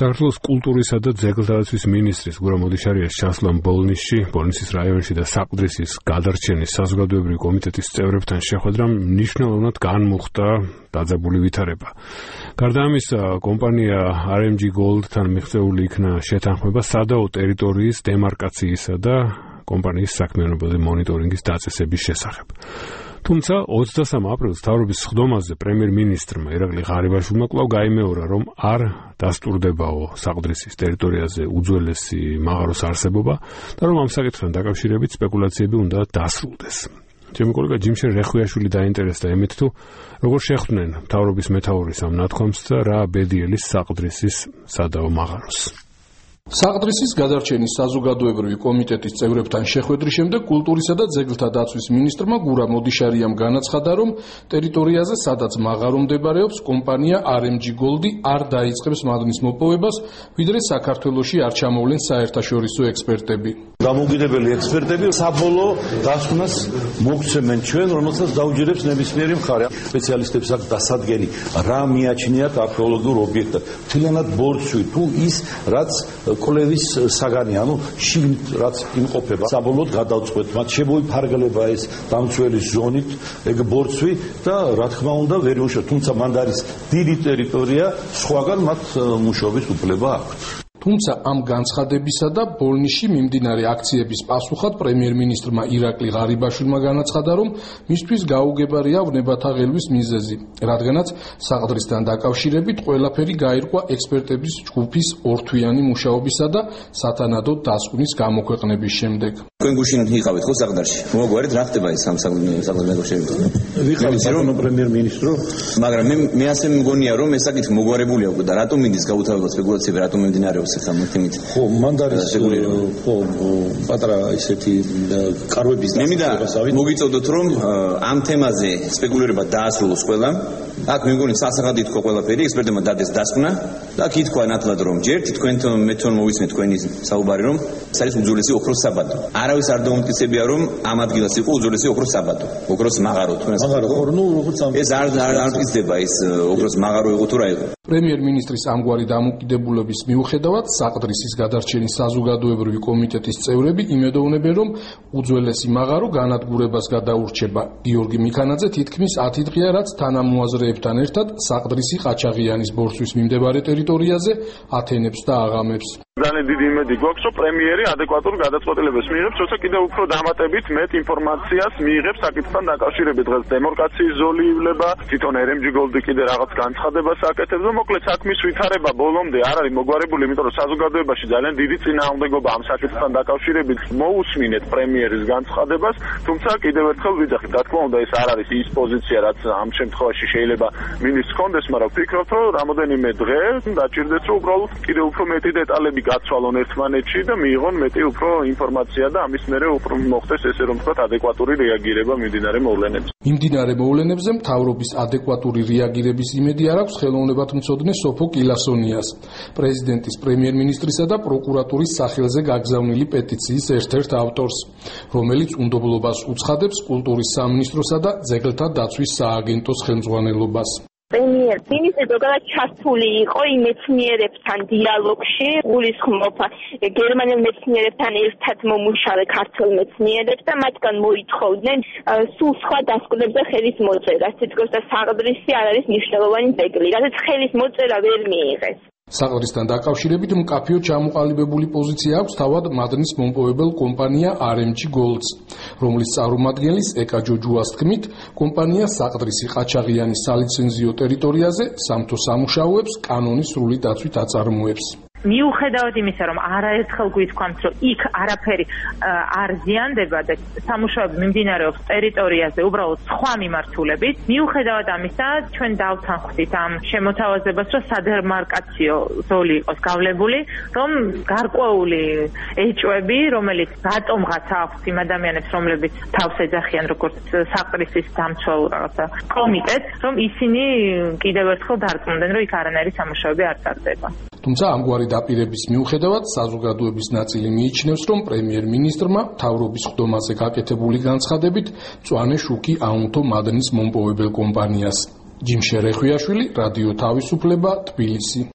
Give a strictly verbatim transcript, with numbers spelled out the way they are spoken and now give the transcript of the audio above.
საქართველოს კულტურისა და ძეგლთადაცვის მინისტრის გურამ ოდიშარიას ჩასვლამ ბოლნისში, ბოლნისის რაიონში და საყდრისის გადარჩენის საზოგადოებრივი კომიტეტის წევრებთან შეხვედრამ მნიშვნელოვნად განმუხტა დაძაბული ვითარება. გარდა ამისა, კომპანია არ ემ ჯი Gold-თან მიღწეული იქნა შეთანხმება სადაო ტერიტორიის დემარკაციისა და კომპანიის საქმიანობაზე მონიტორინგის დაწესების შესახებ. თუმცა ოცდასამ აპრილს მთავრობის სხდომაზე პრემიერ-მინისტრმა ირაკლი ღარიბაშვილმა კვლავ გაიმეორა, რომ არ დასტურდებაო საყდრისის ტერიტორიაზე უძველესი მაღაროს არსებობა და რომ ამ საკითხთან დაკავშირებით სპეკულაციები უნდა დასრულდეს. ჩემი კოლეგა ჯიმშერ რეხვიაშვილი დაინტერესდა იმით, თუ როგორ შეხვდნენ მთავრობის მეთაურის ამ ნათქვამს და რა ბედიელის საყდრისის სადაო მაღაროს. საყდრისის გადარჩენის საზოგადოებრივი კომიტეტის წევრებთან შეხვედრის შემდეგ კულტურისა და ძეგლთა დაცვის მინისტრმა გურამ ოდიშარიამ განაცხადა, რომ ტერიტორიაზე, სადაც მაღარო მდებარეობს, კომპანია არ ემ ჯი Gold არ დაიწყებს მადნის მოპოვებას, ვიდრე საქართველოში არ ჩამოვლენ საერთაშორისო ექსპერტები. დამოუკიდებელი ექსპერტები საბოლოო დასკვნას მოგცემენ ჩვენ, რომელსაც დაუჯერებს ნებისმიერი მხარე. სპეციალისტებს აქვს დასადგენი, რა მიაჩნიათ არქეოლოგიურ ობიექტად. მთლიანად ბორცვი თუ ის, რაც კვლევის საგანი, ანუ შიგნით რაც იმყოფება, საბოლოოდ გადავწყვეტ, მათ შემოიფარგლება ეს დამცველი ზონით, ეგ ბორცვი და რა თქმა უნდა ვერ უშვა, თუმცა მანდ არის დიდი ტერიტორია, სხვაგან მათ მუშაობის უფლება აქვთ. თუმცა ამ განცხადებისა და ბოლნისში მიმდინარე აქციების პასუხად პრემიერ-მინისტრმა ირაკლი ღარიბაშვილმა განაცხადა, რომ მისთვის გაუგებარია ვნებათა ღელვის მიზეზი, რადგანაც საყდრისთან დაკავშირებით ყველაფერი გაირკვა ექსპერტების ჯგუფის ორთვიანი მუშაობისა და სათანადო დასკვნის გამოქვეყნების შემდეგ. თქვენ გუშინოთ იყავით ხო საყდარში? მოგვარეთ რა ხდება ეს ამ საყდრის შევიდეთ. ვიყავით რომ პრემიერ-მინისტრო, მაგრამ მე მე ასე მგონია რომ ეს საკითხი მოგვარებული აქვს და რატომ მიდის გაუთავებლად სპეკულაციები, რატომ მიმდინარეობს ხო, მანდ არის ხო პატარა ისეთი კარვების დასწრება. მოგიწოდოთ რომ ამ თემაზე სპეკულირება დაასრულოს ყველა. აქ მე მგონი სასახად ითქვა ყველაფერი, ექსპერტებმა დადეს დასკვნა და აქ ითქვა ნათლად რომ ჯერ თქვენთან მეთონ მოვიცნეთ თქვენი საუბარი რომ ეს არის უძველესი ოქროს საბადო. არავის არ დაუმტკიცებია რომ ამ ადგილას იყო უძველესი ოქროს საბადო, ოქროს მაღარო თქვენ მაღარო ხო ნუ როგორც ამ ეს არ არ მტკიცდება ის ოქროს მაღარო იყო თუ რა იყო. პრემიერ-მინისტრის ამგვარი დამოკიდებულების მიუხედავად საყდრისის გადარჩენის საზოგადოებრივი კომიტეტის წევრები იმედოვნებენ, რომ უძველესი მაღარო განადგურებას გადაურჩება. გიორგი მიქანაძე თითქმის ათი დღეა, რაც თანამოაზრეებთან ერთად საყდრისი ყაჩაღიანის ბორცვის მიმდებარე ტერიტორიაზე ათენებს და აღამებს. ძალიან დიდი იმედი გვაქვს, რომ პრემიერი ადეკვატურ გადაწყვეტილებას მიიღებს, როცა კიდევ უფრო დამატებით მეტ ინფორმაციას მიიღებს საკითხთან დაკავშირებით. დღეს დემარკაციის ზოლი ივლება, თვითონ არ ემ ჯი Gold კიდე რაღაც განცხადებას აკეთებს და მოკლედ საქმის ვითარება ბოლომდე არ არის მოგვარებული, იმიტომ რომ საზოგადოებაში ძალიან დიდი წინააღმდეგობა ამ საკითხთან დაკავშირებით მოусმინეთ პრემიერის განცხადებას, თუმცა კიდევ ერთხელ ვიძახით, რა თქმა უნდა ეს არ არის ის პოზიცია, რაც ამ შემთხვევაში შეიძლება მინისტრს ჰქონდეს, მაგრამ ვფიქრობ, რომ რამოდენიმე დღე დაჭირდეს, რომ უბრალოდ კიდევ უფრო მეტი დეტალები გაცვალონ ერთმანეთში და მიიღონ მეტი უფრო ინფორმაცია და ამის მერე უფრო მოხდეს ესე რომ ვთქვათ ადეკვატური რეაგირება მიმდინარე მოვლენებზე. მიმდინარე მოვლენებზე მთავრობის ადეკვატური რეაგირების იმედი არ აქვს ხელოვნებათმცოდნე სოფო კილასონიას, პრეზიდენტის, პრემიერ-მინისტრისა და პროკურატურის სახელზე გაგზავნილი პეტიციის ერთ-ერთ ავტორს, რომელიც უნდობლობას უცხადებს კულტურის სამინისტროსა და ძეგლთა დაცვის სააგენტოს ხელმძღვანელობას. პრემიერ-მინისტრი ზოგადად ჩართული იყო იმ მეცნიერებთან დიალოგში, გულისხმობა გერმანელ მეცნიერებთან ერთად მომუშავე ქართველ მეცნიერებს და მათგან მოითხოვდნენ სულ სხვა დასკვნებზე ხელის მოწერას, თითქოს და საყდრისი არ არის მნიშვნელოვანი ძეგლი, რადგან ხელის მოწერა ვერ მიიღეს. საყდრისთან დაკავშირებით მკაფიო ჩამოყალიბებული პოზიცია აქვს თავად მადნის მომპოვებელ კომპანია არ ემ ჯი Gold-ს, რომლის წარმომადგენლის ეკა ჯოჯუას თქმით, კომპანია საყდრისი ყაჩაღიანის სალიცენზიო ტერიტორიაზე სამთო სამუშაოებს კანონის სრული დაცვით აწარმოებს. მიუხედავად იმისა, რომ არაერთხელ გვითქვამთ, რომ იქ არაფერი არ ზიანდება და სამუშაოები მიმდინარეობს ტერიტორიაზე უბრალოდ სხვა მიმართულებით, მიუხედავად ამისა, ჩვენ დავთანხმდით ამ შემოთავაზებას, რომ სადემარკაციო ზოლი იყოს გავლებული, რომ გარკვეული ეჭვები, რომელიც რატომღაც აქვს იმ ადამიანებს, რომლებიც თავს ეძახიან როგორც საყდრისის დამცველ რაღაცა კომიტეტს, რომ ისინი კიდევ ერთხელ დარწმუნდნენ, რომ იქ არანაირი სამუშაოები არ ტარდება. თუმცა ამგვარი დაპირების მიუხედავად საზოგადოების ნაწილი მიიჩნევს, რომ პრემიერ-მინისტრმა მთავრობის სხდომაზე გაკეთებული განცხადებით მწვანე შუქი აუნთო მადნის მომპოვებელ კომპანიას. ჯიმშერ რეხვიაშვილი, რადიო თავისუფლება, თბილისი.